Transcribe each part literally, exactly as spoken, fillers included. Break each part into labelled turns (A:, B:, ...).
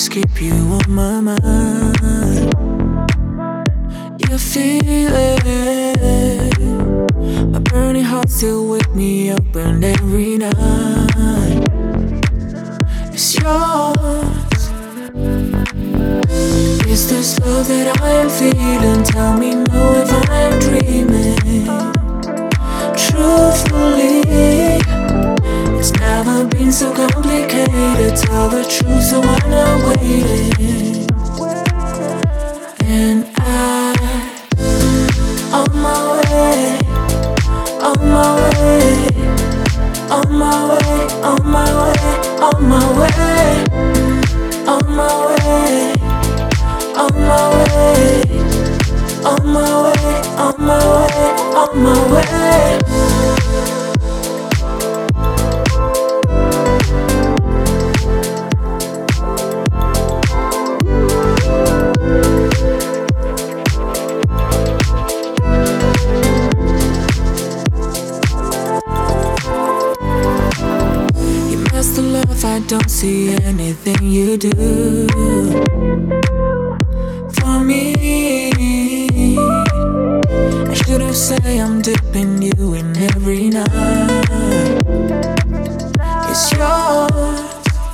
A: always keep you on my mind. You feel it. My burning heart still wake me up and every night. It's yours. Is this love that I am feeling? Tell me no if I am dreaming. Truthfully, it's never been so complicated. Tell the truth, so I'm not waiting. And I, on my way, on my way, on my way, on my way, on my way, on my way, on my way, on my way, on my way, on my way. I don't see anything you do for me. I should have said I'm dipping you in every night. It's yours.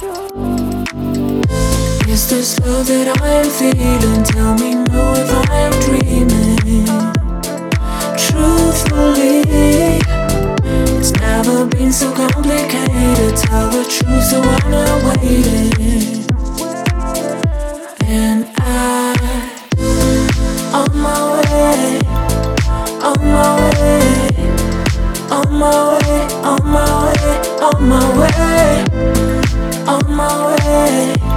A: Is this love that I am feeling? Tell me no if I am dreaming. Truthfully, it's never been so complicated. Tell the truth, so I'm not waiting. And I, on my way, on my way, on my way, on my way, on my way, on my way.